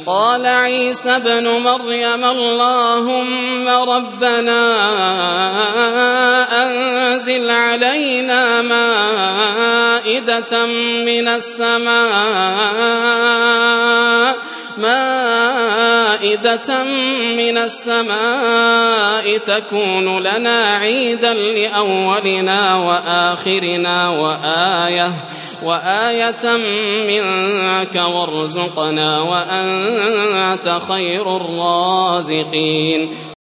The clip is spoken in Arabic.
قال عيسى ابن مريم اللهم ربنا أنزل علينا مائدة من السماء تكون لنا عيدا لأولنا وآخرنا وآية منك وارزقنا وأنت خير الرازقين